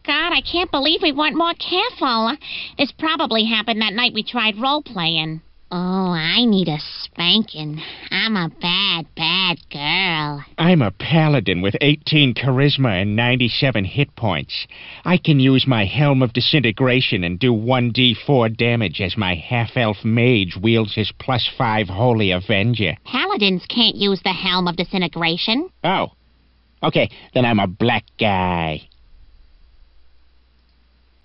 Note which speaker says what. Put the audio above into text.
Speaker 1: God, I can't believe we weren't more careful. This probably happened that night we tried role-playing. Oh, I need a spanking. I'm a bad, bad girl.
Speaker 2: I'm a paladin with 18 charisma and 97 hit points. I can use my Helm of Disintegration and do 1d4 damage as my half-elf mage wields his +5 Holy Avenger.
Speaker 1: Paladins can't use the Helm of Disintegration.
Speaker 2: Oh. Okay, then I'm a black guy.